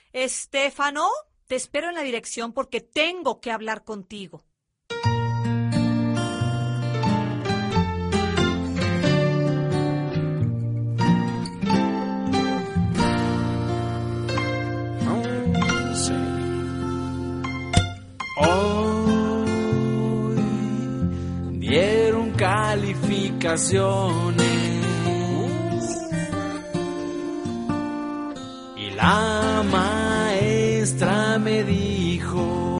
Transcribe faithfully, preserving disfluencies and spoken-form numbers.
Estefano, te espero en la dirección porque tengo que hablar contigo. Hoy dieron calificaciones y la maestra me dijo